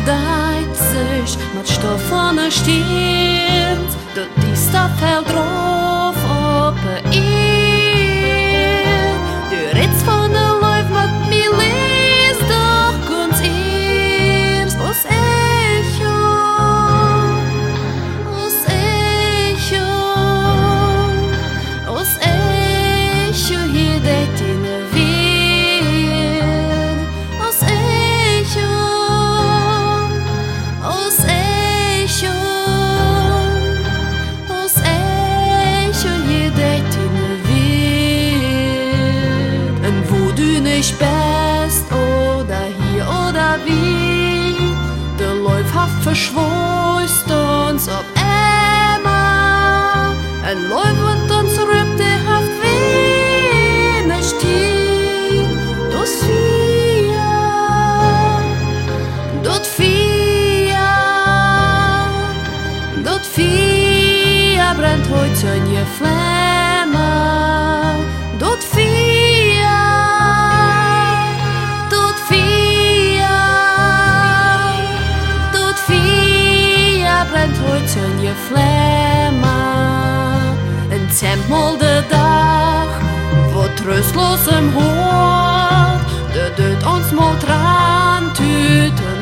deit sich mit stoffene Stirn, dort die Stadt fällt drauf op ihr. Du redst von der Läuf mit mir, lies doch ganz erst, was Echo, hier deit in der Wind, was Echo, hier deit in der Wind. Und wo du nicht bist, oder hier oder wie, der Läuf hat verschweißt uns auf einmal. Ein Läuf wird uns rübt, der hat wenig Tief. Dort vier brennt heute in je Flamme. Dort vier brennt heute in je Flamme. En zähmt de Dach, wo tröstlos im Hort, der dort uns mal dran tüten.